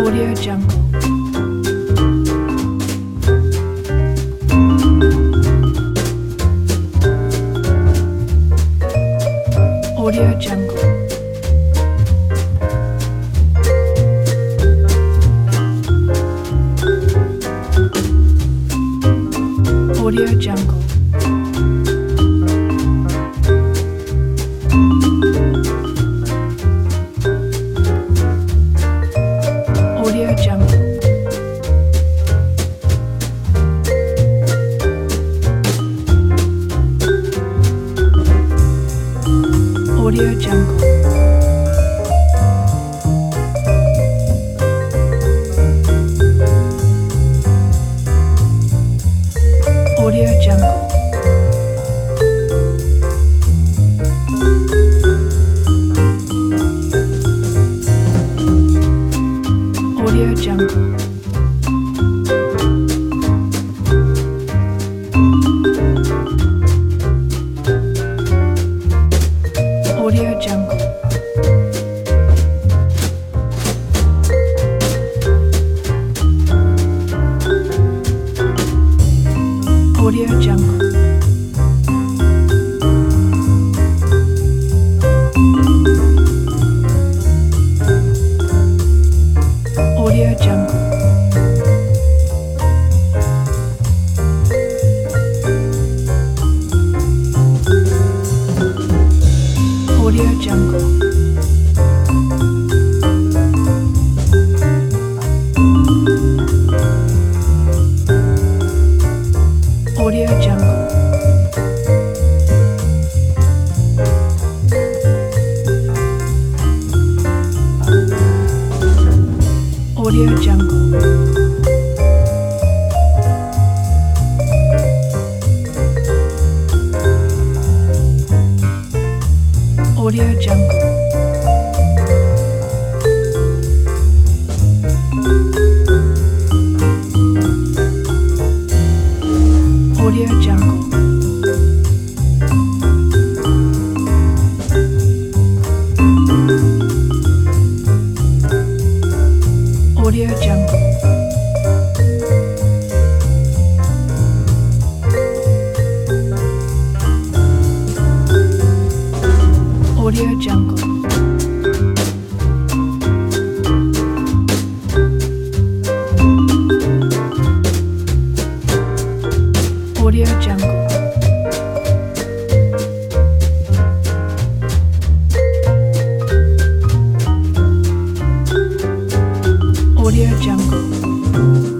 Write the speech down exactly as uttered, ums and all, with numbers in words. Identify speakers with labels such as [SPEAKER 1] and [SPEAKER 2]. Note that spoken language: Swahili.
[SPEAKER 1] Audio Jungle. Audio Jungle. Audio Jungle. Audio Jungle. Audio Jungle. Audio Jungle. Audio Jungle. Audio Jungle. Audio Jungle. Audio Jungle. Audio Jungle. Audio Jungle. Audio Jungle. Audio Jungle. Audio Jungle. Audio Jungle. Audio Jungle. Audio Jungle. Audio Jungle.